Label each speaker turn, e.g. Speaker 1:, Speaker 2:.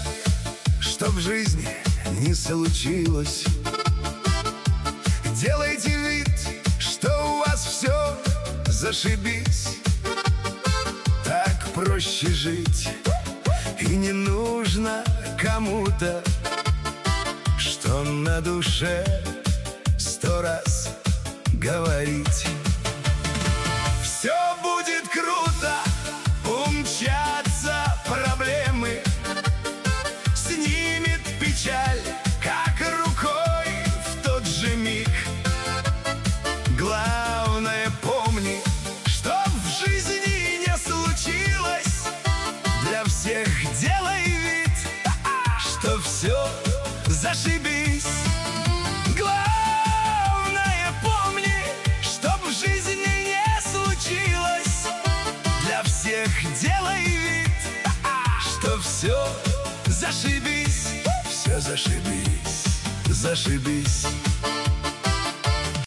Speaker 1: что в жизни не случилось. Делайте вид, что у вас все зашибись. Так проще жить, и не нужно кому-то, что на душе 100 раз говорить. Все будет круто, умчатся проблемы, снимет печаль, как рукой в тот же миг. Главное, помни, что в жизни не случилось. Для всех делай вид, что все зашибись. Главное, помни, что в жизни не случилось. Для всех делай вид, что все зашибись. Все зашибись, зашибись.